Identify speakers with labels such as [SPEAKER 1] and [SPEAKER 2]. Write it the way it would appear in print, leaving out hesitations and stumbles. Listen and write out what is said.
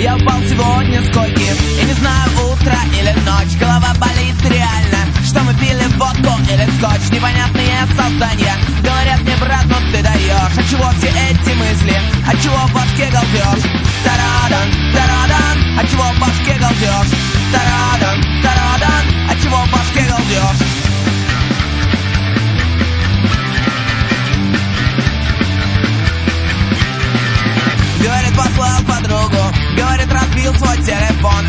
[SPEAKER 1] Я упал сегодня с койки и не знаю, утро или ночь. Голова болит реально, что мы пили водку или скотч. Непонятные создания говорят мне: брат, ну ты даешь. От чего все эти мысли? От чего в башке галдеж? Тарадан, тарадан, от чего в башке галдеж? Тарадан, тарадан, от чего в башке галдеж? Говорит, послал подругу, говорит, разбил свой телефон.